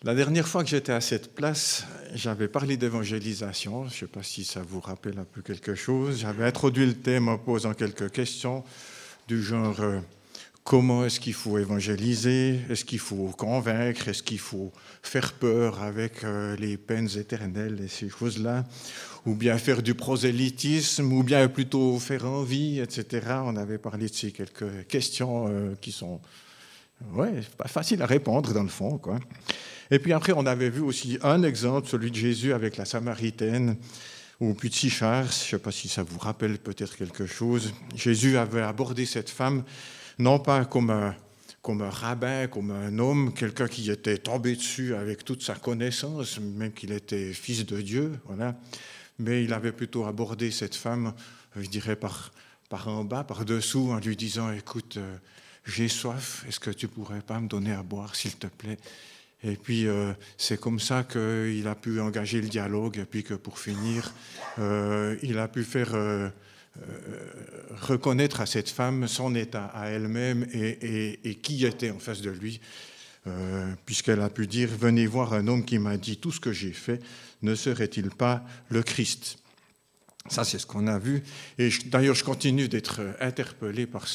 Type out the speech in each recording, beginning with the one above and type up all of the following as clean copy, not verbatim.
La dernière fois que j'étais à cette place, j'avais parlé d'évangélisation. Je ne sais pas si ça vous rappelle un peu quelque chose. J'avais introduit le thème en posant quelques questions du genre comment est-ce qu'il faut évangéliser? Est-ce qu'il faut convaincre? Est-ce qu'il faut faire peur avec les peines éternelles et ces choses-là? Ou bien faire du prosélytisme? Ou bien plutôt faire envie, etc. On avait parlé de ces quelques questions qui sont pas faciles à répondre dans le fond, quoi. Et puis après, on avait vu aussi un exemple, celui de Jésus avec la Samaritaine au puits de Sichar. Je ne sais pas si ça vous rappelle peut-être quelque chose. Jésus avait abordé cette femme, non pas comme un rabbin, comme un homme, quelqu'un qui était tombé dessus avec toute sa connaissance, même qu'il était fils de Dieu, voilà. Mais il avait plutôt abordé cette femme, je dirais, par en bas, par dessous, en lui disant « Écoute, j'ai soif, est-ce que tu pourrais pas me donner à boire, s'il te plaît ?» Et puis, c'est comme ça qu'il a pu engager le dialogue, et puis que pour finir, il a pu faire reconnaître à cette femme son état à elle-même et qui était en face de lui, puisqu'elle a pu dire « Venez voir un homme qui m'a dit tout ce que j'ai fait, ne serait-il pas le Christ ?» Ça, c'est ce qu'on a vu. Et d'ailleurs, je continue d'être interpellé par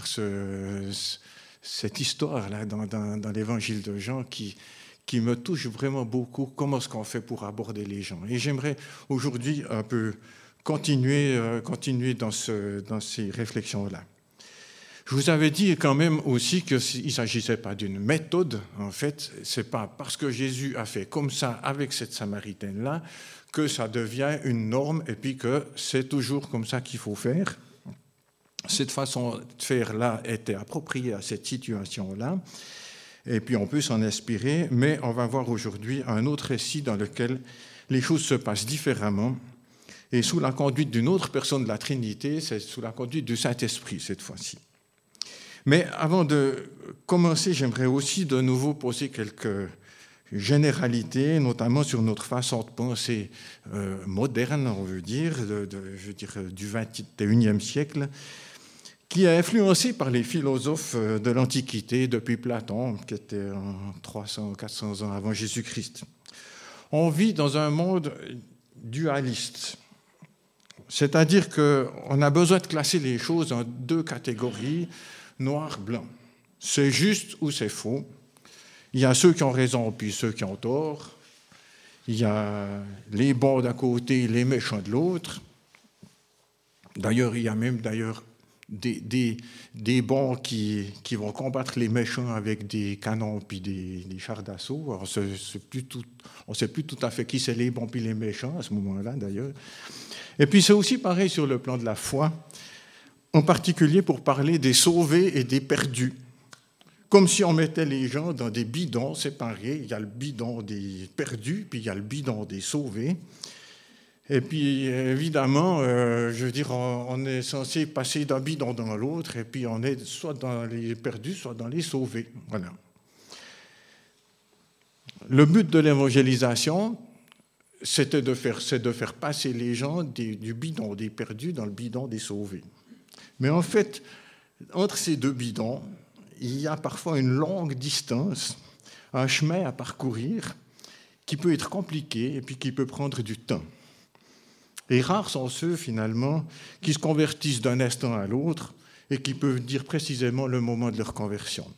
cette histoire-là dans l'évangile de Jean qui me touche vraiment beaucoup. Comment est-ce qu'on fait pour aborder les gens? Et j'aimerais aujourd'hui un peu continuer dans ces réflexions-là. Je vous avais dit quand même aussi qu'il ne s'agissait pas d'une méthode, en fait. Ce n'est pas parce que Jésus a fait comme ça avec cette Samaritaine-là que ça devient une norme et puis que c'est toujours comme ça qu'il faut faire. Cette façon de faire-là était appropriée à cette situation-là, et puis on peut s'en inspirer, mais on va voir aujourd'hui un autre récit dans lequel les choses se passent différemment, et sous la conduite d'une autre personne de la Trinité, c'est sous la conduite du Saint-Esprit cette fois-ci. Mais avant de commencer, j'aimerais aussi de nouveau poser quelques généralités, notamment sur notre façon de penser moderne, on veut dire, du XXIe siècle, qui est influencé par les philosophes de l'Antiquité, depuis Platon, qui était 300-400 ans avant Jésus-Christ. On vit dans un monde dualiste, c'est-à-dire qu'on a besoin de classer les choses en deux catégories, noir, blanc. C'est juste ou c'est faux. Il y a ceux qui ont raison puis ceux qui ont tort. Il y a les bons d'un côté, les méchants de l'autre. D'ailleurs, il y a même des bons qui vont combattre les méchants avec des canons puis des chars d'assaut. Alors, on ne sait plus tout à fait qui c'est les bons puis les méchants à ce moment-là, d'ailleurs. Et puis, c'est aussi pareil sur le plan de la foi, en particulier pour parler des sauvés et des perdus. Comme si on mettait les gens dans des bidons séparés. Il y a le bidon des perdus, puis il y a le bidon des sauvés. Et puis, évidemment, on est censé passer d'un bidon dans l'autre, et puis on est soit dans les perdus, soit dans les sauvés. Voilà. Le but de l'évangélisation, c'est de faire passer les gens du bidon des perdus dans le bidon des sauvés. Mais en fait, entre ces deux bidons, il y a parfois une longue distance, un chemin à parcourir qui peut être compliqué et puis qui peut prendre du temps. Et rares sont ceux, finalement, qui se convertissent d'un instant à l'autre et qui peuvent dire précisément le moment de leur conversion.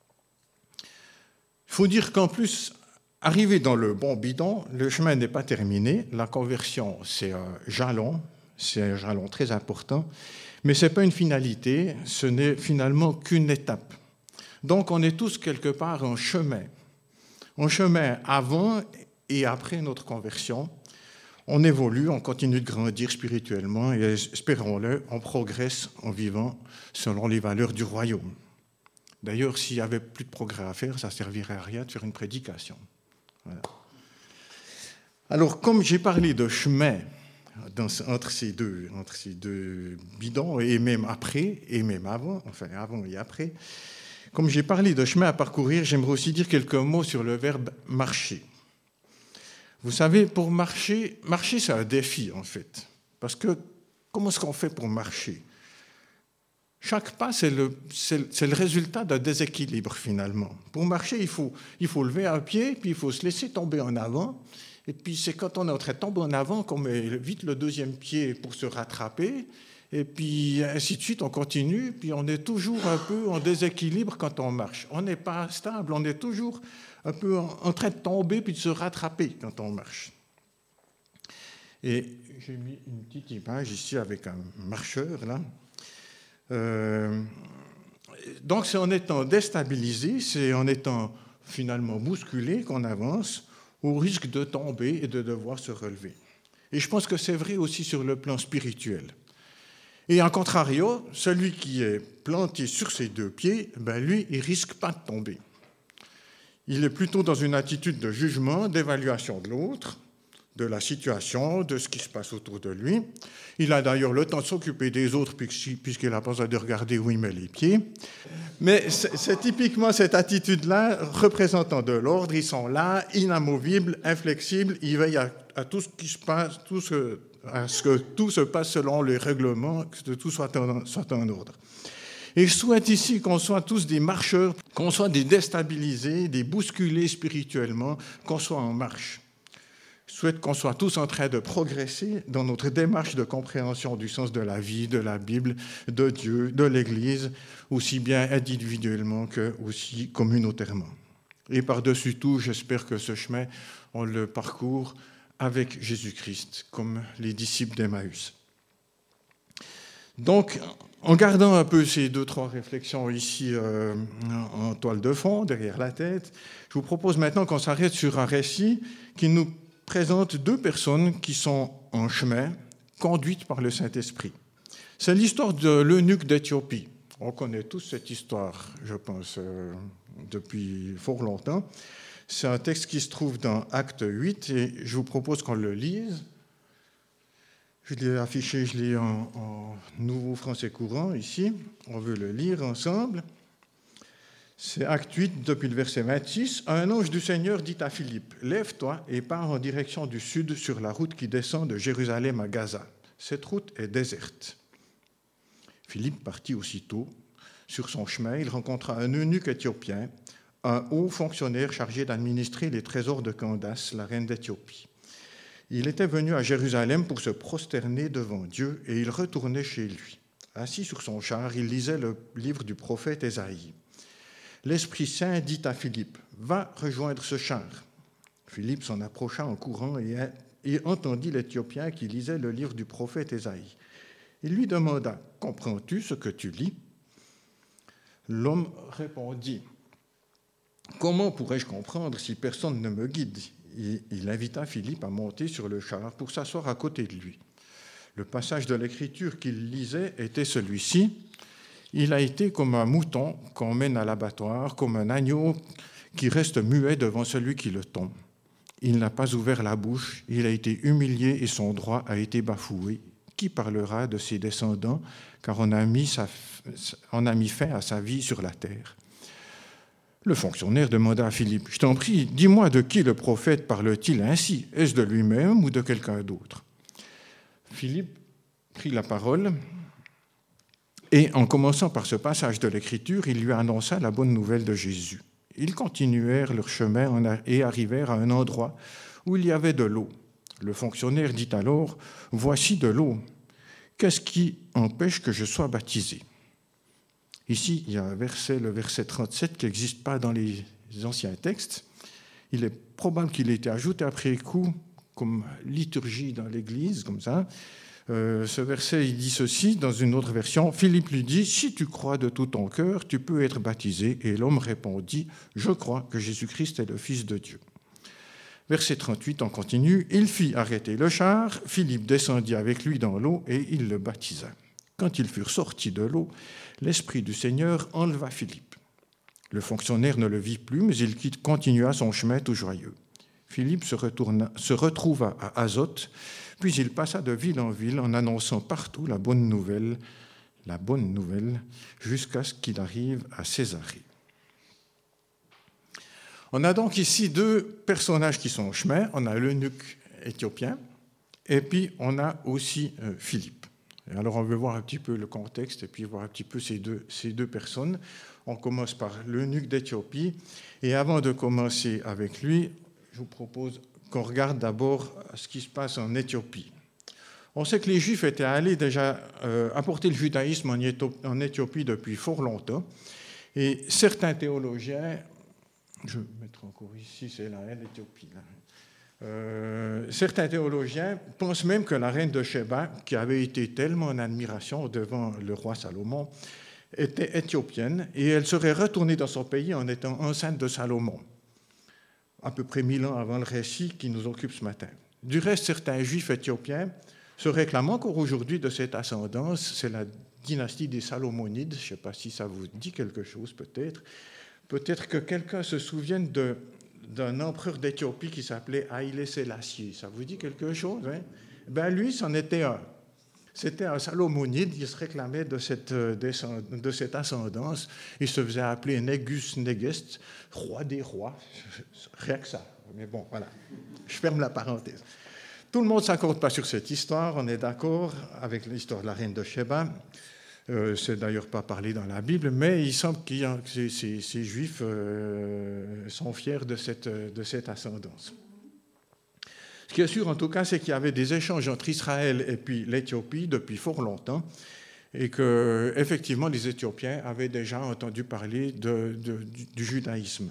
Il faut dire qu'en plus, arrivé dans le bon bidon, le chemin n'est pas terminé. La conversion, c'est un jalon très important, mais ce n'est pas une finalité, ce n'est finalement qu'une étape. Donc, on est tous quelque part en chemin avant et après notre conversion. On évolue, on continue de grandir spirituellement et, espérons-le, on progresse en vivant selon les valeurs du royaume. D'ailleurs, s'il n'y avait plus de progrès à faire, ça ne servirait à rien de faire une prédication. Voilà. Alors, comme j'ai parlé de chemin entre ces deux bidons, et même après, et même avant, enfin avant et après, comme j'ai parlé de chemin à parcourir, j'aimerais aussi dire quelques mots sur le verbe « marcher ». Vous savez, pour marcher, c'est un défi, en fait. Parce que comment est-ce qu'on fait pour marcher? Chaque pas, c'est le résultat d'un déséquilibre, finalement. Pour marcher, il faut lever un pied, puis il faut se laisser tomber en avant. Et puis, c'est quand on est en train de tomber en avant qu'on met vite le deuxième pied pour se rattraper. Et puis, ainsi de suite, on continue. Puis, on est toujours un peu en déséquilibre quand on marche. On n'est pas stable, on est toujours un peu en train de tomber puis de se rattraper quand on marche. Et j'ai mis une petite image ici avec un marcheur, là. Donc, c'est en étant déstabilisé, c'est en étant finalement bousculé qu'on avance au risque de tomber et de devoir se relever. Et je pense que c'est vrai aussi sur le plan spirituel. Et en contrario, celui qui est planté sur ses deux pieds, lui, il ne risque pas de tomber. Il est plutôt dans une attitude de jugement, d'évaluation de l'autre, de la situation, de ce qui se passe autour de lui. Il a d'ailleurs le temps de s'occuper des autres puisqu'il n'a pas besoin de regarder où il met les pieds. Mais c'est typiquement cette attitude-là, représentant de l'ordre. Ils sont là, inamovibles, inflexibles. Ils veillent à tout ce qui se passe, à ce que tout se passe selon les règlements, que tout soit en ordre. Et je souhaite ici qu'on soit tous des marcheurs, qu'on soit des déstabilisés, des bousculés spirituellement, qu'on soit en marche. Je souhaite qu'on soit tous en train de progresser dans notre démarche de compréhension du sens de la vie, de la Bible, de Dieu, de l'Église, aussi bien individuellement que aussi communautairement. Et par-dessus tout, j'espère que ce chemin, on le parcourt avec Jésus-Christ, comme les disciples d'Emmaüs. Donc, en gardant un peu ces 2-3 réflexions ici en toile de fond, derrière la tête, je vous propose maintenant qu'on s'arrête sur un récit qui nous présente 2 personnes qui sont en chemin, conduites par le Saint-Esprit. C'est l'histoire de l'eunuque d'Éthiopie. On connaît tous cette histoire, je pense, depuis fort longtemps. C'est un texte qui se trouve dans Acte 8 et je vous propose qu'on le lise. Je l'ai affiché, je l'ai en nouveau français courant ici. On veut le lire ensemble. C'est Acte 8, depuis le verset 26. Un ange du Seigneur dit à Philippe, « Lève-toi et pars en direction du sud sur la route qui descend de Jérusalem à Gaza. Cette route est déserte. » Philippe partit aussitôt. Sur son chemin, il rencontra un eunuque éthiopien, un haut fonctionnaire chargé d'administrer les trésors de Candace, la reine d'Éthiopie. Il était venu à Jérusalem pour se prosterner devant Dieu et il retournait chez lui. Assis sur son char, il lisait le livre du prophète Ésaïe. L'Esprit Saint dit à Philippe, « Va rejoindre ce char. » Philippe s'en approcha en courant et entendit l'Éthiopien qui lisait le livre du prophète Ésaïe. Il lui demanda, « Comprends-tu ce que tu lis ?» L'homme répondit, « Comment pourrais-je comprendre si personne ne me guide ?» Il invita Philippe à monter sur le char pour s'asseoir à côté de lui. Le passage de l'Écriture qu'il lisait était celui-ci. Il a été comme un mouton qu'on mène à l'abattoir, comme un agneau qui reste muet devant celui qui le tond. Il n'a pas ouvert la bouche, il a été humilié et son droit a été bafoué. Qui parlera de ses descendants, car on a mis fin à sa vie sur la terre. Le fonctionnaire demanda à Philippe, « Je t'en prie, dis-moi de qui le prophète parle-t-il ainsi? Est-ce de lui-même ou de quelqu'un d'autre ?» Philippe prit la parole et en commençant par ce passage de l'Écriture, il lui annonça la bonne nouvelle de Jésus. Ils continuèrent leur chemin et arrivèrent à un endroit où il y avait de l'eau. Le fonctionnaire dit alors, « Voici de l'eau. Qu'est-ce qui empêche que je sois baptisé ?» Ici, il y a un verset, le verset 37, qui n'existe pas dans les anciens textes. Il est probable qu'il ait été ajouté après coup, comme liturgie dans l'Église, comme ça. Ce verset, il dit ceci dans une autre version. Philippe lui dit, « Si tu crois de tout ton cœur, tu peux être baptisé. » Et l'homme répondit, « Je crois que Jésus-Christ est le Fils de Dieu. » Verset 38, on continue. Il fit arrêter le char. Philippe descendit avec lui dans l'eau et il le baptisa. Quand ils furent sortis de l'eau, l'Esprit du Seigneur enleva Philippe. Le fonctionnaire ne le vit plus, mais il continua son chemin tout joyeux. Philippe se retrouva à Azote, puis il passa de ville en ville en annonçant partout la bonne nouvelle, jusqu'à ce qu'il arrive à Césarée. On a donc ici 2 personnages qui sont en chemin. On a l'eunuque éthiopien et puis on a aussi Philippe. Et alors on veut voir un petit peu le contexte et puis voir un petit peu ces deux personnes. On commence par l'eunuque d'Éthiopie. Et avant de commencer avec lui, je vous propose qu'on regarde d'abord ce qui se passe en Éthiopie. On sait que les Juifs étaient allés déjà apporter le judaïsme en Éthiopie depuis fort longtemps. Et certains théologiens, je vais mettre encore ici, c'est l'Éthiopie. Certains théologiens pensent même que la reine de Sheba, qui avait été tellement en admiration devant le roi Salomon, était éthiopienne et elle serait retournée dans son pays en étant enceinte de Salomon, à peu près 1000 ans avant le récit qui nous occupe ce matin. Du reste, certains juifs éthiopiens se réclament encore aujourd'hui de cette ascendance. C'est la dynastie des Salomonides. Je ne sais pas si ça vous dit quelque chose, peut-être. Peut-être que quelqu'un se souvienne d'un empereur d'Éthiopie qui s'appelait Haïlé Sélassié. Ça vous dit quelque chose, hein? Ben lui, c'en était un. C'était un Salomonide, il se réclamait de cette ascendance. Il se faisait appeler Négus Négest, roi des rois. Rien que ça. Mais bon, voilà. Je ferme la parenthèse. Tout le monde ne s'accorde pas sur cette histoire, on est d'accord avec l'histoire de la reine de Sheba. C'est d'ailleurs pas parlé dans la Bible, mais il semble que ces Juifs sont fiers de cette ascendance. Ce qui est sûr, en tout cas, c'est qu'il y avait des échanges entre Israël et puis l'Éthiopie depuis fort longtemps, et que, effectivement, les Éthiopiens avaient déjà entendu parler du judaïsme.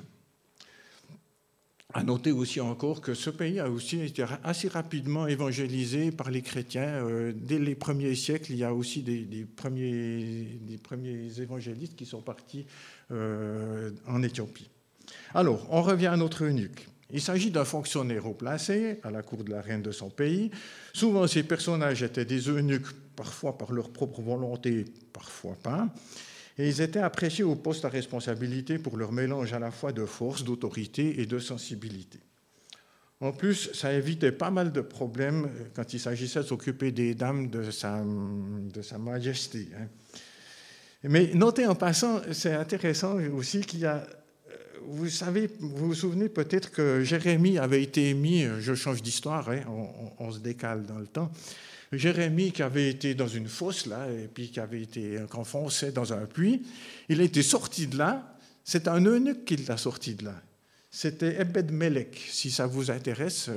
À noter aussi encore que ce pays a aussi été assez rapidement évangélisé par les chrétiens. Dès les premiers siècles, il y a aussi des premiers évangélistes qui sont partis en Éthiopie. Alors, on revient à notre eunuque. Il s'agit d'un fonctionnaire haut placé à la cour de la reine de son pays. Souvent, ces personnages étaient des eunuques, parfois par leur propre volonté, parfois pas. Et ils étaient appréciés au poste à responsabilité pour leur mélange à la fois de force, d'autorité et de sensibilité. En plus, ça évitait pas mal de problèmes quand il s'agissait de s'occuper des dames de sa majesté. Mais notez en passant, c'est intéressant aussi qu'il y a... Vous vous souvenez peut-être que Jérémie avait été émis, je change d'histoire, hein, on se décale dans le temps, Jérémie qui avait été dans une fosse, là, et puis qui avait été enfoncé dans un puits, il a été sorti de là, c'est un eunuque qui l'a sorti de là. C'était Ebed-Melech. Si ça vous intéresse,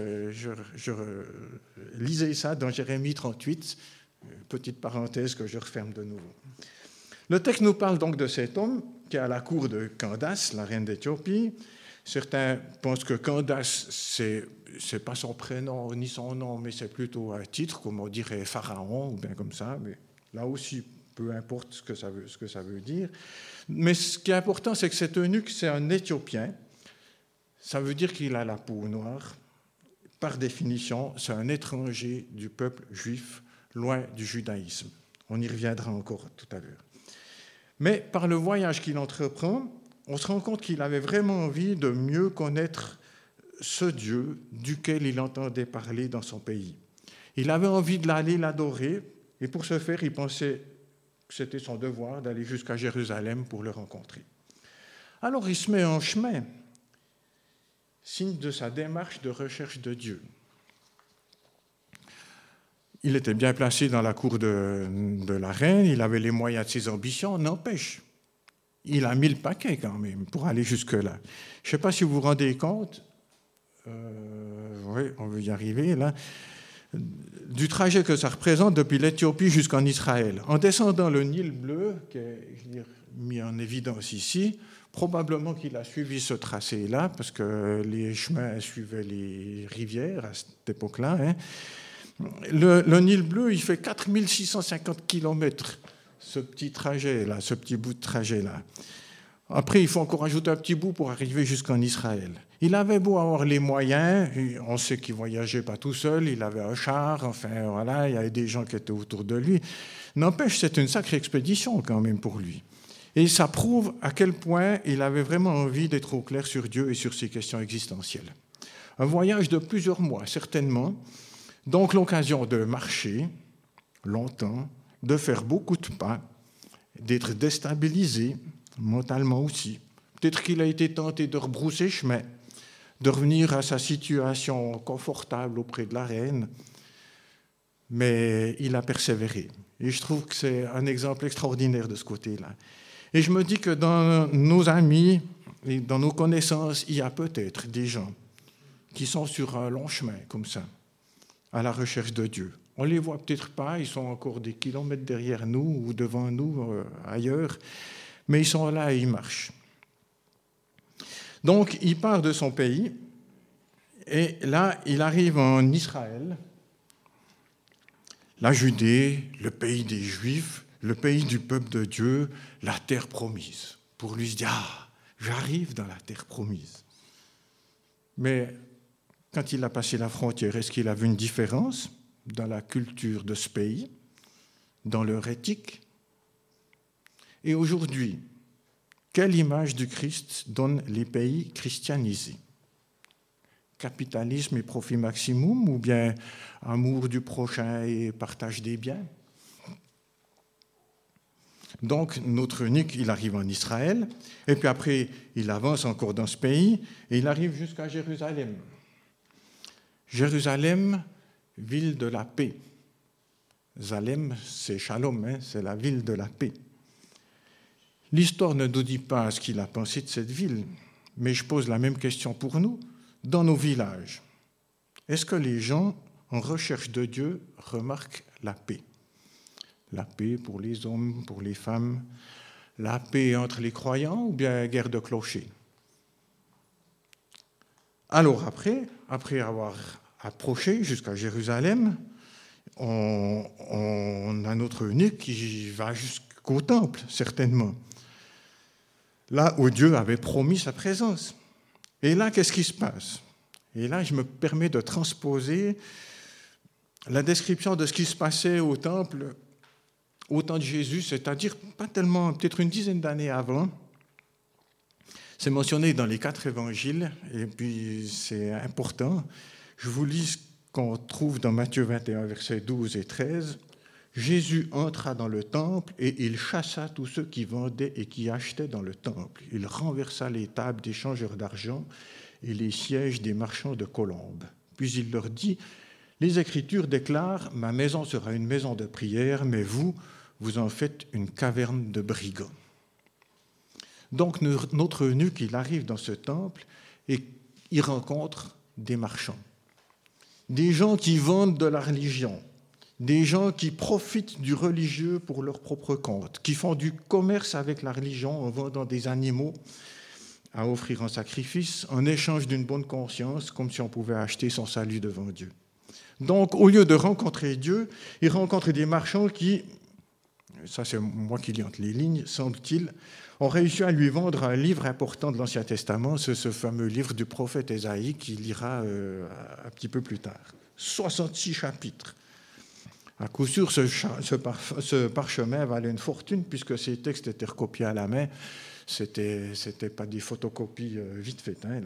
lisez ça dans Jérémie 38, petite parenthèse que je referme de nouveau. Le texte nous parle donc de cet homme qui est à la cour de Candace, la reine d'Éthiopie. Certains pensent que Candace, c'est pas son prénom ni son nom, mais c'est plutôt un titre, comme on dirait Pharaon, ou bien comme ça. Mais là aussi, peu importe ce que ça veut dire. Mais ce qui est important, c'est que cet eunuque, c'est un Éthiopien. Ça veut dire qu'il a la peau noire. Par définition, c'est un étranger du peuple juif, loin du judaïsme. On y reviendra encore tout à l'heure. Mais par le voyage qu'il entreprend, on se rend compte qu'il avait vraiment envie de mieux connaître ce Dieu duquel il entendait parler dans son pays. Il avait envie d'aller l'adorer, et pour ce faire, il pensait que c'était son devoir d'aller jusqu'à Jérusalem pour le rencontrer. Alors il se met en chemin, signe de sa démarche de recherche de Dieu. Il était bien placé dans la cour de la reine, il avait les moyens de ses ambitions, n'empêche. Il a mis le paquet quand même pour aller jusque-là. Je ne sais pas si vous vous rendez compte, oui, on veut y arriver là, du trajet que ça représente depuis l'Éthiopie jusqu'en Israël. En descendant le Nil bleu, qui est mis en évidence ici, probablement qu'il a suivi ce tracé-là, parce que les chemins suivaient les rivières à cette époque-là. Hein. Le Nil bleu, il fait 4650 kilomètres. Ce petit trajet-là, ce petit bout de trajet-là. Après, il faut encore ajouter un petit bout pour arriver jusqu'en Israël. Il avait beau avoir les moyens, on sait qu'il ne voyageait pas tout seul, il avait un char, enfin voilà, il y avait des gens qui étaient autour de lui. N'empêche, c'est une sacrée expédition quand même pour lui. Et ça prouve à quel point il avait vraiment envie d'être au clair sur Dieu et sur ses questions existentielles. Un voyage de plusieurs mois, certainement, donc l'occasion de marcher longtemps, de faire beaucoup de pas, d'être déstabilisé, mentalement aussi. Peut-être qu'il a été tenté de rebrousser chemin, de revenir à sa situation confortable auprès de la reine, mais il a persévéré. Et je trouve que c'est un exemple extraordinaire de ce côté-là. Et je me dis que dans nos amis et dans nos connaissances, il y a peut-être des gens qui sont sur un long chemin comme ça, à la recherche de Dieu. On ne les voit peut-être pas, ils sont encore des kilomètres derrière nous ou devant nous, ailleurs, mais ils sont là et ils marchent. Donc, il part de son pays, et là, il arrive en Israël, la Judée, le pays des Juifs, le pays du peuple de Dieu, la terre promise. Pour lui, il se dit, j'arrive dans la terre promise. Mais quand il a passé la frontière, est-ce qu'il a vu une différence dans la culture de ce pays, dans leur éthique? Et aujourd'hui, quelle image du Christ donnent les pays christianisés? Capitalisme et profit maximum, ou bien amour du prochain et partage des biens? Donc, notre eunuque, il arrive en Israël, et puis après, il avance encore dans ce pays, et il arrive jusqu'à Jérusalem. Jérusalem, ville de la paix. Zalem, c'est Shalom, c'est la ville de la paix. L'histoire ne nous dit pas ce qu'il a pensé de cette ville, mais je pose la même question pour nous. Dans nos villages, est-ce que les gens en recherche de Dieu remarquent la paix? La paix pour les hommes, pour les femmes, la paix entre les croyants ou bien guerre de clochers? Alors après avoir approché jusqu'à Jérusalem, on a notre eunuque qui va jusqu'au temple, certainement. Là où Dieu avait promis sa présence. Et là, qu'est-ce qui se passe? Et là, je me permets de transposer la description de ce qui se passait au temple au temps de Jésus, c'est-à-dire pas tellement, peut-être une dizaine d'années avant. C'est mentionné dans les 4 évangiles, et puis c'est important. Je vous lis ce qu'on trouve dans Matthieu 21, versets 12 et 13. Jésus entra dans le temple et il chassa tous ceux qui vendaient et qui achetaient dans le temple. Il renversa les tables des changeurs d'argent et les sièges des marchands de colombes. Puis il leur dit, « Les Écritures déclarent, « Ma maison sera une maison de prière, mais vous en faites une caverne de brigands. » Donc notre eunuque, il arrive dans ce temple et il rencontre des marchands, des gens qui vendent de la religion, des gens qui profitent du religieux pour leur propre compte, qui font du commerce avec la religion en vendant des animaux à offrir en sacrifice en échange d'une bonne conscience, comme si on pouvait acheter son salut devant Dieu. Donc, au lieu de rencontrer Dieu, il rencontre des marchands qui, ça c'est moi qui lis entre les lignes, semble-t-il, ont réussi à lui vendre un livre important de l'Ancien Testament, ce fameux livre du prophète Ésaïe qu'il lira un petit peu plus tard. 66 chapitres. À coup sûr, ce parchemin valait une fortune puisque ces textes étaient recopiés à la main. C'était pas des photocopies vite faites. Là.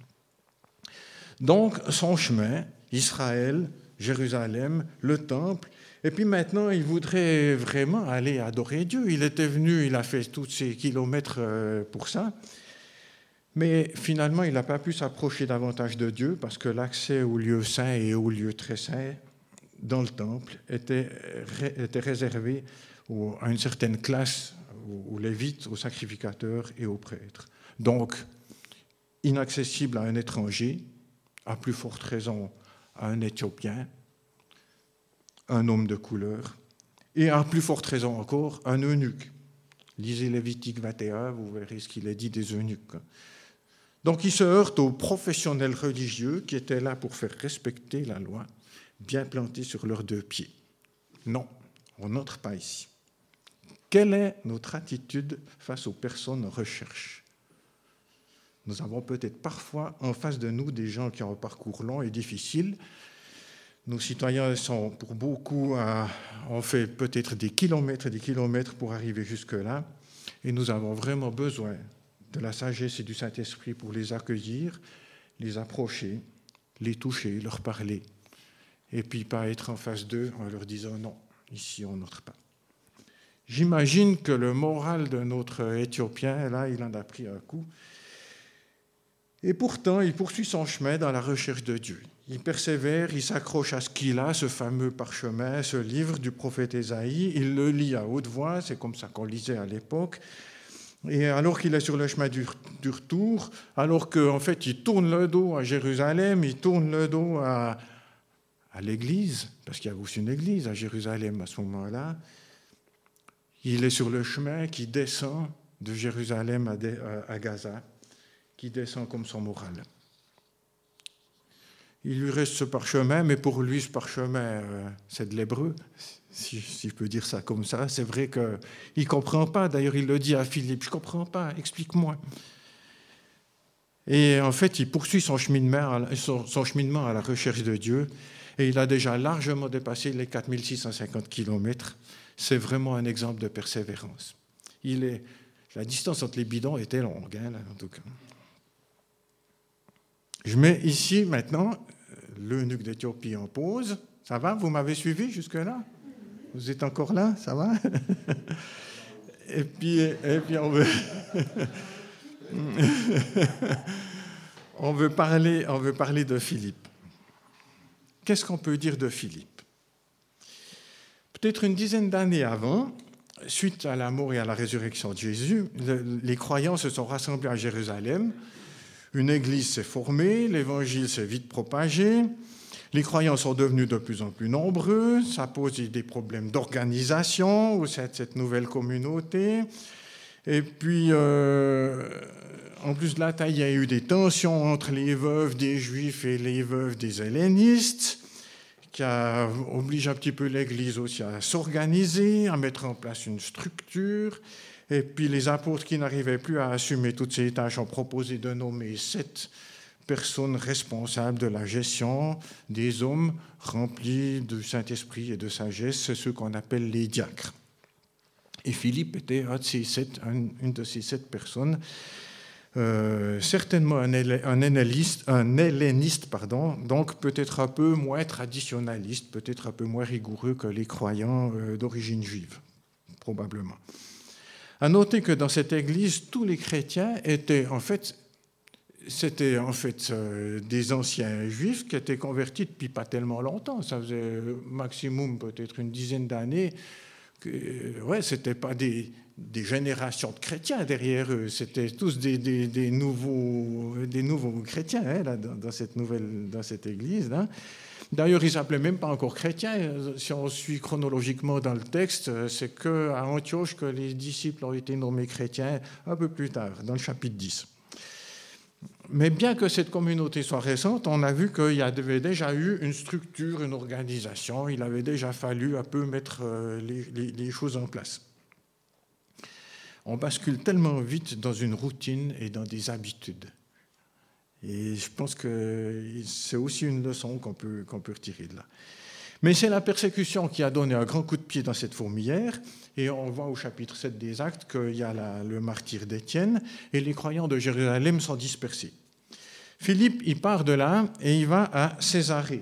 Donc, son chemin, Israël, Jérusalem, le temple, et puis maintenant, il voudrait vraiment aller adorer Dieu. Il était venu, il a fait tous ces kilomètres pour ça, mais finalement, il n'a pas pu s'approcher davantage de Dieu parce que l'accès au lieu saint et au lieu très saint dans le temple était réservé à une certaine classe, aux Lévites, aux sacrificateurs et aux prêtres. Donc, inaccessible à un étranger, à plus forte raison à un Éthiopien, un homme de couleur, et à plus forte raison encore, un eunuque. Lisez Lévitique 21, vous verrez ce qu'il est dit des eunuques. Donc, il se heurte aux professionnels religieux qui étaient là pour faire respecter la loi, bien plantés sur leurs 2 pieds. Non, on n'entre pas ici. Quelle est notre attitude face aux personnes en recherche? Nous avons peut-être parfois en face de nous des gens qui ont un parcours long et difficile. Nos citoyens sont pour beaucoup, ont fait peut-être des kilomètres pour arriver jusque-là. Et nous avons vraiment besoin de la sagesse et du Saint-Esprit pour les accueillir, les approcher, les toucher, leur parler. Et puis pas être en face d'eux en leur disant non, ici on n'entre pas. J'imagine que le moral de notre Éthiopien, là, il en a pris un coup. Et pourtant, il poursuit son chemin dans la recherche de Dieu. il persévère, il s'accroche à ce qu'il a, ce fameux parchemin, ce livre du prophète Ésaïe. Il le lit à haute voix, c'est comme ça qu'on lisait à l'époque. Et alors qu'il est sur le chemin du retour, alors qu'en fait il tourne le dos à Jérusalem, il tourne le dos à l'église, parce qu'il y avait aussi une église à Jérusalem à ce moment-là, il est sur le chemin qui descend de Jérusalem à Gaza, qui descend comme son moral. Il lui reste ce parchemin, mais pour lui, ce parchemin, c'est de l'hébreu, si je peux dire ça comme ça. C'est vrai qu'il ne comprend pas. D'ailleurs, il le dit à Philippe, je ne comprends pas, explique-moi. Et en fait, il poursuit son cheminement à la recherche de Dieu, et il a déjà largement dépassé les 4650 kilomètres. C'est vraiment un exemple de persévérance. La distance entre les bidons était longue, hein, là, en tout cas. Je mets ici maintenant l'eunuque d'Éthiopie en pause. Ça va? Vous m'avez suivi jusque-là? Vous êtes encore là? Ça va? Et puis on veut... on veut parler de Philippe. Qu'est-ce qu'on peut dire de Philippe? Peut-être une dizaine d'années avant, suite à la mort et à la résurrection de Jésus, les croyants se sont rassemblés à Jérusalem. Une église s'est formée, l'évangile s'est vite propagé, les croyants sont devenus de plus en plus nombreux, ça pose des problèmes d'organisation au sein de cette nouvelle communauté. Et puis, en plus de la taille, il y a eu des tensions entre les veuves des Juifs et les veuves des hellénistes, qui a obligé un petit peu l'Église aussi à s'organiser, à mettre en place une structure. Et puis les apôtres qui n'arrivaient plus à assumer toutes ces tâches ont proposé de nommer 7 personnes responsables de la gestion des hommes remplis du Saint-Esprit et de sagesse, c'est ceux qu'on appelle les diacres. Et Philippe était une de ces 7 personnes, certainement un helléniste, donc peut-être un peu moins traditionnaliste, peut-être un peu moins rigoureux que les croyants d'origine juive, probablement. À noter que dans cette église, tous les chrétiens étaient en fait des anciens juifs qui étaient convertis depuis pas tellement longtemps. Ça faisait maximum peut-être une dizaine d'années. C'était pas des générations de chrétiens derrière eux. C'était tous des nouveaux chrétiens, hein, là, dans cette église. Là. D'ailleurs, ils ne s'appelaient même pas encore chrétiens. Si on suit chronologiquement dans le texte, c'est qu'à Antioche que les disciples ont été nommés chrétiens un peu plus tard, dans le chapitre 10. Mais bien que cette communauté soit récente, on a vu qu'il y avait déjà eu une structure, une organisation. Il avait déjà fallu un peu mettre les choses en place. On bascule tellement vite dans une routine et dans des habitudes. Et je pense que c'est aussi une leçon qu'on peut retirer de là. Mais c'est la persécution qui a donné un grand coup de pied dans cette fourmilière. Et on voit au chapitre 7 des Actes qu'il y a le martyre d'Étienne et les croyants de Jérusalem sont dispersés. Philippe, il part de là et il va à Césarée.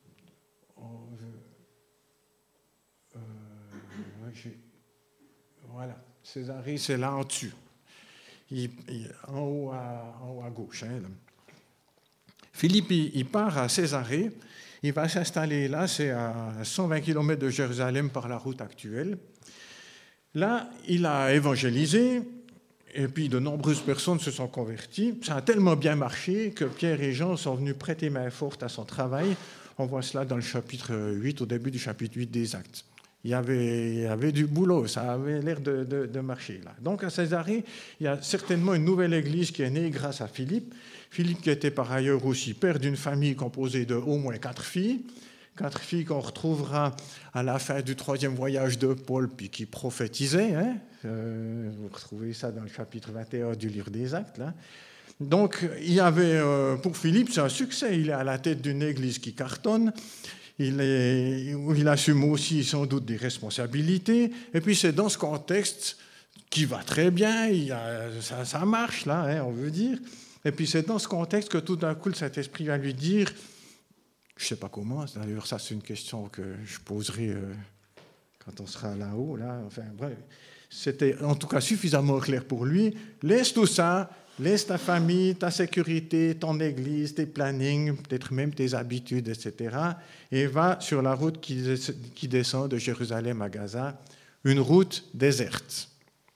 Voilà, Césarée, c'est là en dessus. En haut à gauche. Hein, là. Philippe, il part à Césarée, il va s'installer là, c'est à 120 km de Jérusalem par la route actuelle. Là, il a évangélisé, et puis de nombreuses personnes se sont converties. Ça a tellement bien marché que Pierre et Jean sont venus prêter main forte à son travail. On voit cela dans le chapitre 8, au début du chapitre 8 des Actes. Il y avait du boulot, ça avait l'air de marcher là. Donc à Césarée, il y a certainement une nouvelle église qui est née grâce à Philippe. Philippe qui était par ailleurs aussi père d'une famille composée de au moins 4 filles. 4 filles qu'on retrouvera à la fin du 3e voyage de Paul, puis qui prophétisaient. Hein. Vous retrouvez ça dans le chapitre 21 du livre des Actes. Là. Donc il y avait, pour Philippe, c'est un succès. Il est à la tête d'une église qui cartonne. Il assume aussi sans doute des responsabilités. Et puis c'est dans ce contexte qui va très bien, ça marche là, hein, on veut dire. Et puis c'est dans ce contexte que tout d'un coup le Saint-Esprit va lui dire, je ne sais pas comment, d'ailleurs ça c'est une question que je poserai quand on sera là-haut, là. Enfin bref, C'était en tout cas suffisamment clair pour lui. Laisse tout ça, laisse ta famille, ta sécurité, ton église, tes plannings, peut-être même tes habitudes, etc. Et va sur la route qui descend de Jérusalem à Gaza, une route déserte.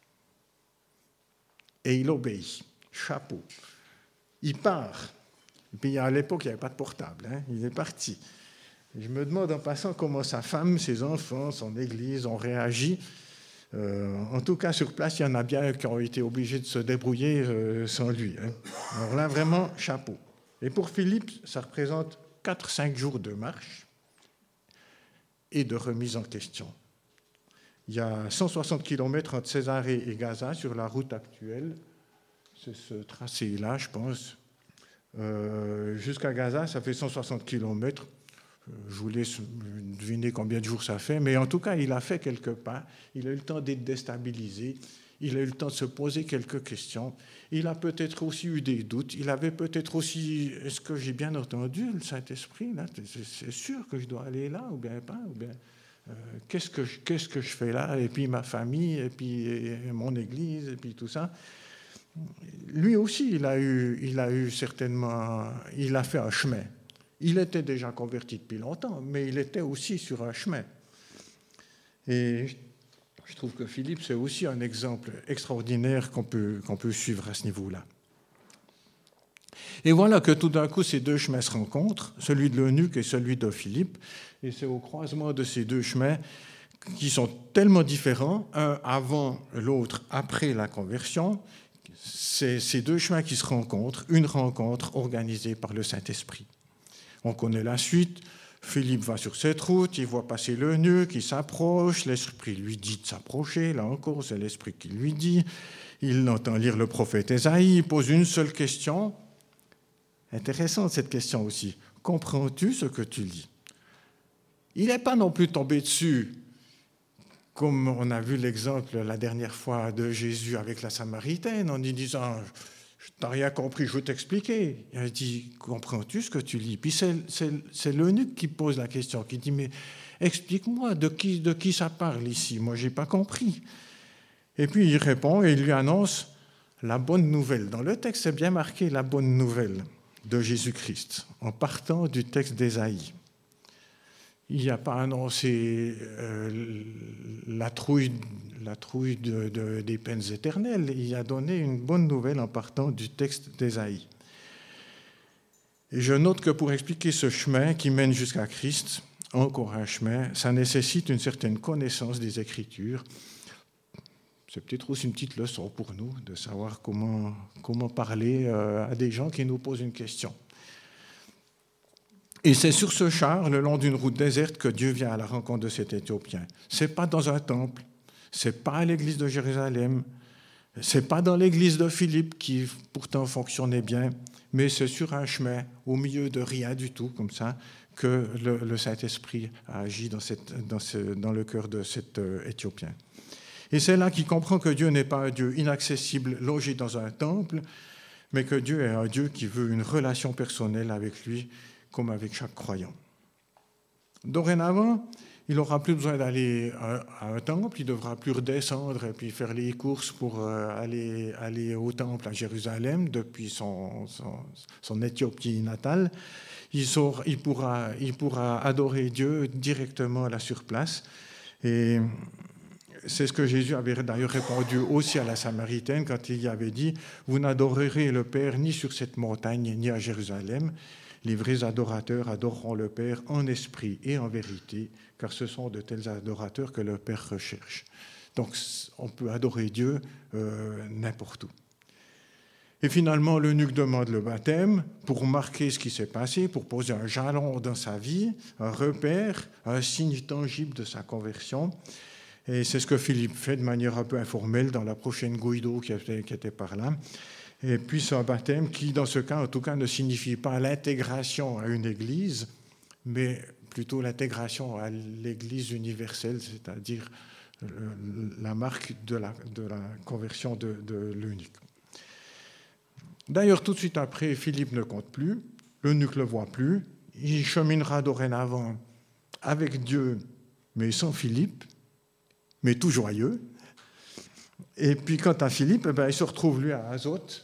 Et il obéit. Chapeau. Il part. Et puis à l'époque, il n'y avait pas de portable. Il est parti. Et je me demande en passant comment sa femme, ses enfants, son église ont réagi. En tout cas, sur place, il y en a bien qui ont été obligés de se débrouiller sans lui. Alors là, vraiment, chapeau. Et pour Philippe, ça représente 4-5 jours de marche et de remise en question. Il y a 160 km entre Césarée et Gaza sur la route actuelle. C'est ce tracé-là, je pense. Jusqu'à Gaza, ça fait 160 km. Je vous laisse deviner combien de jours ça fait, mais en tout cas, il a fait quelques pas. Il a eu le temps d'être déstabilisé. Il a eu le temps de se poser quelques questions. Il a peut-être aussi eu des doutes. Il avait peut-être aussi, est-ce que j'ai bien entendu le Saint-Esprit là ? C'est sûr que je dois aller là ou bien pas ou bien, qu'est-ce que je fais là ? Et puis ma famille, et puis mon église, et puis tout ça. Lui aussi, il a eu certainement, il a fait un chemin. Il était déjà converti depuis longtemps, mais il était aussi sur un chemin. Et je trouve que Philippe, c'est aussi un exemple extraordinaire qu'on peut suivre à ce niveau-là. Et voilà que tout d'un coup, ces deux chemins se rencontrent, celui de l'eunuque et celui de Philippe. Et c'est au croisement de ces deux chemins qui sont tellement différents, un avant, l'autre après la conversion. C'est ces deux chemins qui se rencontrent, une rencontre organisée par le Saint-Esprit. On connaît la suite. Philippe va sur cette route, il voit passer l'eunuque, il s'approche, l'Esprit lui dit de s'approcher, là encore, c'est l'Esprit qui lui dit. Il entend lire le prophète Ésaïe, il pose une seule question. Intéressante cette question aussi. Comprends-tu ce que tu lis ? Il n'est pas non plus tombé dessus, comme on a vu l'exemple la dernière fois de Jésus avec la Samaritaine, en lui disant « Je n'ai rien compris, je vais t'expliquer ». Il a dit « Comprends-tu ce que tu lis ?» Puis c'est l'eunuque qui pose la question, qui dit « Mais explique-moi, de qui ça parle ici ? Moi, je n'ai pas compris. » Et puis il répond et il lui annonce la bonne nouvelle. Dans le texte, c'est bien marqué la bonne nouvelle de Jésus-Christ, en partant du texte d'Ésaïe. Il n'y a pas annoncé la trouille des peines éternelles. Il a donné une bonne nouvelle en partant du texte d'Ésaïe. Et je note que pour expliquer ce chemin qui mène jusqu'à Christ, encore un chemin, ça nécessite une certaine connaissance des Écritures. C'est peut-être aussi une petite leçon pour nous de savoir comment parler à des gens qui nous posent une question. Et c'est sur ce char, le long d'une route déserte, que Dieu vient à la rencontre de cet Éthiopien. Ce n'est pas dans un temple, ce n'est pas à l'église de Jérusalem, ce n'est pas dans l'église de Philippe, qui pourtant fonctionnait bien, mais c'est sur un chemin, au milieu de rien du tout, comme ça, que le Saint-Esprit a agi dans le cœur de cet Éthiopien. Et c'est là qu'il comprend que Dieu n'est pas un Dieu inaccessible, logé dans un temple, mais que Dieu est un Dieu qui veut une relation personnelle avec lui, comme avec chaque croyant. Dorénavant, il n'aura plus besoin d'aller à un temple, il ne devra plus redescendre et puis faire les courses pour aller au temple à Jérusalem depuis son Éthiopie natale. Il pourra adorer Dieu directement là sur place. Et c'est ce que Jésus avait d'ailleurs répondu aussi à la Samaritaine quand il y avait dit « Vous n'adorerez le Père ni sur cette montagne ni à Jérusalem ». Les vrais adorateurs adoreront le Père en esprit et en vérité, car ce sont de tels adorateurs que le Père recherche. Donc, on peut adorer Dieu n'importe où. Et finalement, l'eunuque demande le baptême pour marquer ce qui s'est passé, pour poser un jalon dans sa vie, un repère, un signe tangible de sa conversion. Et c'est ce que Philippe fait de manière un peu informelle dans la prochaine gouille d'eau qui était par là. Et puis c'est un baptême qui, dans ce cas, en tout cas, ne signifie pas l'intégration à une église, mais plutôt l'intégration à l'église universelle, c'est-à-dire la marque de la conversion de l'eunuque. D'ailleurs, tout de suite après, Philippe ne compte plus, l'eunuque ne le voit plus, il cheminera dorénavant avec Dieu, mais sans Philippe, mais tout joyeux. Et puis quant à Philippe, il se retrouve lui à Azote.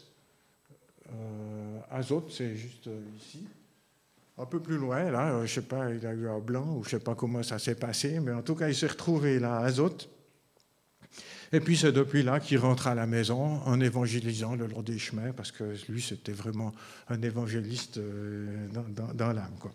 Azote, c'est juste ici. Un peu plus loin, là, je ne sais pas, il a eu un blanc, ou je ne sais pas comment ça s'est passé, mais en tout cas, il s'est retrouvé là à Azote. Et puis c'est depuis là qu'il rentre à la maison en évangélisant le long des chemins, parce que lui, c'était vraiment un évangéliste dans l'âme, quoi.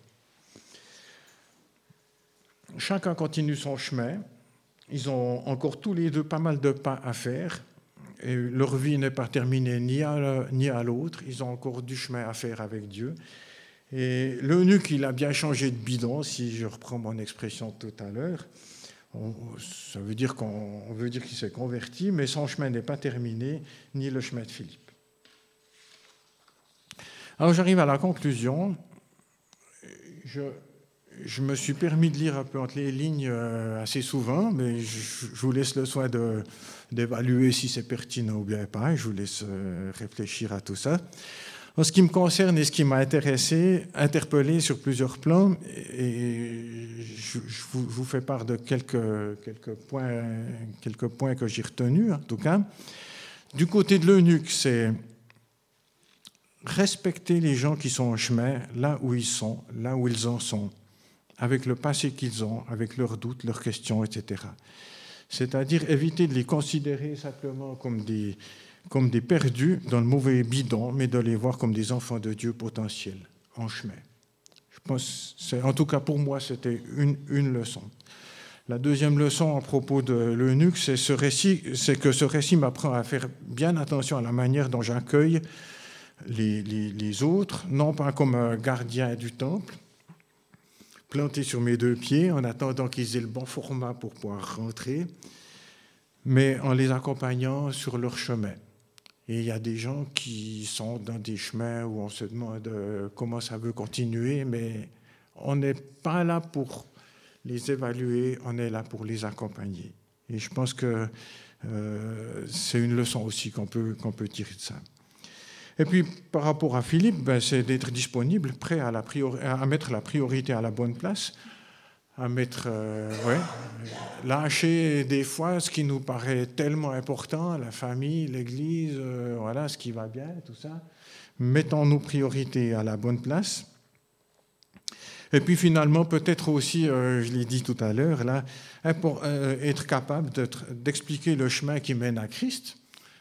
Chacun continue son chemin. Ils ont encore tous les deux pas mal de pas à faire. Et leur vie n'est pas terminée ni à l'autre. Ils ont encore du chemin à faire avec Dieu. Et l'eunuque, il a bien changé de bidon, si je reprends mon expression tout à l'heure. Ça veut dire qu'il s'est converti, mais son chemin n'est pas terminé, ni le chemin de Philippe. Alors j'arrive à la conclusion. Je me suis permis de lire un peu entre les lignes assez souvent, mais je vous laisse le soin d'évaluer si c'est pertinent ou bien pas. Je vous laisse réfléchir à tout ça. En ce qui me concerne et ce qui m'a interpellé sur plusieurs plans, et je vous fais part de quelques points que j'ai retenus, en tout cas. Du côté de l'eunuque, c'est respecter les gens qui sont en chemin, là où ils sont, là où ils en sont, avec le passé qu'ils ont, avec leurs doutes, leurs questions, etc. C'est-à-dire éviter de les considérer simplement comme des perdus dans le mauvais bidon, mais de les voir comme des enfants de Dieu potentiels, en chemin. Je pense, en tout cas pour moi, c'était une leçon. La deuxième leçon à propos de l'eunuque, c'est que ce récit m'apprend à faire bien attention à la manière dont j'accueille les autres, non pas comme un gardien du temple, planté sur mes deux pieds en attendant qu'ils aient le bon format pour pouvoir rentrer, mais en les accompagnant sur leur chemin. Et il y a des gens qui sont dans des chemins où on se demande comment ça veut continuer, mais on n'est pas là pour les évaluer, on est là pour les accompagner. Et je pense que c'est une leçon aussi qu'on peut tirer de ça. Et puis, par rapport à Philippe, c'est d'être disponible, prêt à mettre la priorité à la bonne place, à lâcher des fois ce qui nous paraît tellement important, la famille, l'Église, ce qui va bien, tout ça. Mettons nos priorités à la bonne place. Et puis finalement, peut-être aussi, je l'ai dit tout à l'heure, là, être capable d'expliquer le chemin qui mène à Christ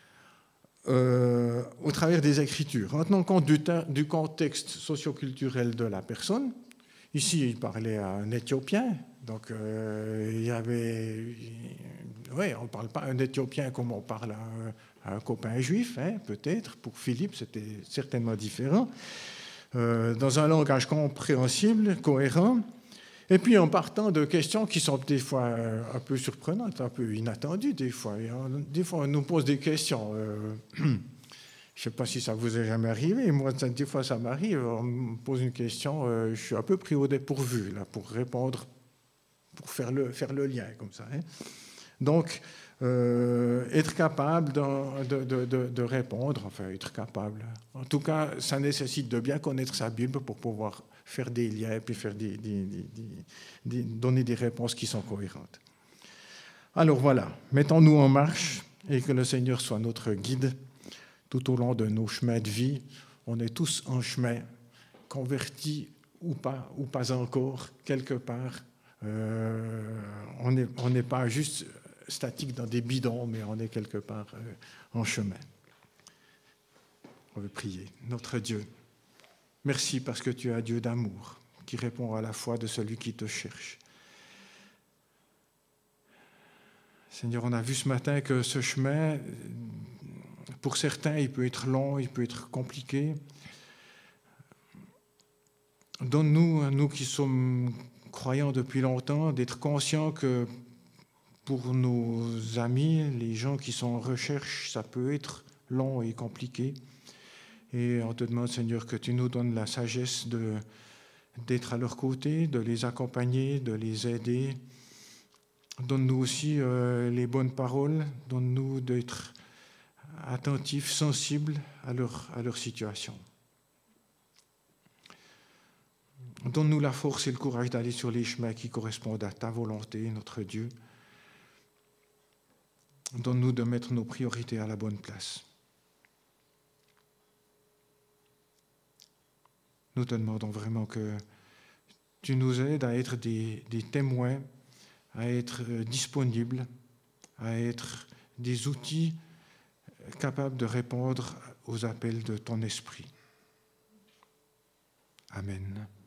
au travers des Écritures, en tenant compte du contexte socioculturel de la personne. Ici, il parlait à un Éthiopien, donc il y avait... Oui, on ne parle pas à un Éthiopien comme on parle à un copain juif, peut-être. Pour Philippe, c'était certainement différent. Dans un langage compréhensible, cohérent, et puis en partant de questions qui sont des fois un peu surprenantes, un peu inattendues des fois. Des fois, on nous pose des questions. Je ne sais pas si ça vous est jamais arrivé. Moi, des fois, ça m'arrive. On me pose une question, je suis un peu pris au dépourvu là, pour répondre, pour faire le lien comme ça. Donc, être capable de répondre, enfin, être capable. En tout cas, ça nécessite de bien connaître sa Bible pour pouvoir faire des liens et puis donner des réponses qui sont cohérentes. Alors voilà, mettons-nous en marche et que le Seigneur soit notre guide tout au long de nos chemins de vie. On est tous en chemin, convertis ou pas encore, quelque part. On n'est pas juste statique dans des bidons, mais on est quelque part en chemin. On veut prier. Notre Dieu, merci parce que tu es un Dieu d'amour qui répond à la foi de celui qui te cherche. Seigneur, on a vu ce matin que ce chemin, pour certains, il peut être long, il peut être compliqué. Donne-nous, nous qui sommes croyants depuis longtemps, d'être conscients que pour nos amis, les gens qui sont en recherche, ça peut être long et compliqué. Et on te demande, Seigneur, que tu nous donnes la sagesse d'être à leur côté, de les accompagner, de les aider. Donne-nous aussi les bonnes paroles, donne-nous d'être attentifs, sensibles à leur situation. Donne-nous la force et le courage d'aller sur les chemins qui correspondent à ta volonté, notre Dieu. Donne-nous de mettre nos priorités à la bonne place. Nous te demandons vraiment que tu nous aides à être des témoins, à être disponibles, à être des outils capables de répondre aux appels de ton esprit. Amen.